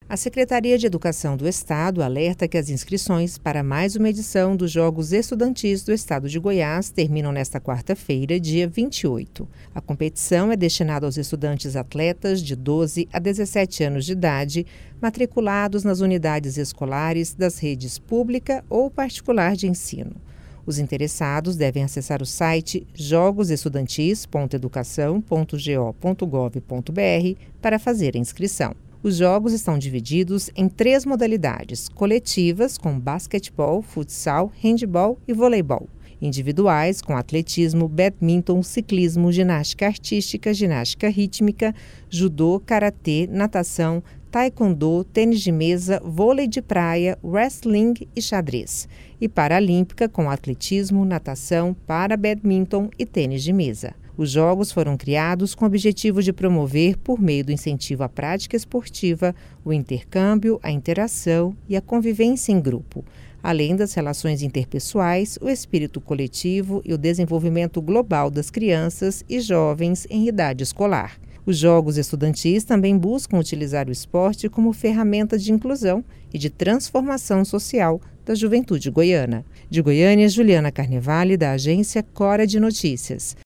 A Secretaria de Educação do Estado alerta que as inscrições para mais uma edição dos Jogos Estudantis do Estado de Goiás terminam nesta quarta-feira, dia 28. A competição é destinada aos estudantes atletas de 12 a 17 anos de idade, matriculados nas unidades escolares das redes pública ou particular de ensino. Os interessados devem acessar o site jogosestudantis.educação.go.gov.br para fazer a inscrição. Os jogos estão divididos em 3 modalidades: coletivas, com basquetebol, futsal, handebol e voleibol; individuais, com atletismo, badminton, ciclismo, ginástica artística, ginástica rítmica, judô, karatê, natação, taekwondo, tênis de mesa, vôlei de praia, wrestling e xadrez; e paralímpica, com atletismo, natação, badminton e tênis de mesa. Os jogos foram criados com o objetivo de promover, por meio do incentivo à prática esportiva, o intercâmbio, a interação e a convivência em grupo, além das relações interpessoais, o espírito coletivo e o desenvolvimento global das crianças e jovens em idade escolar. Os Jogos Estudantis também buscam utilizar o esporte como ferramenta de inclusão e de transformação social da juventude goiana. De Goiânia, Juliana Carnevale, da agência Cora de Notícias.